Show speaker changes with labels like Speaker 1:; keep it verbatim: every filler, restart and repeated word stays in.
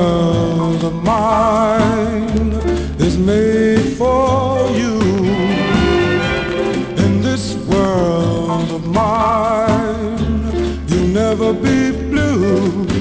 Speaker 1: world of mine is made for you. In this world of mine, you'll never be blue.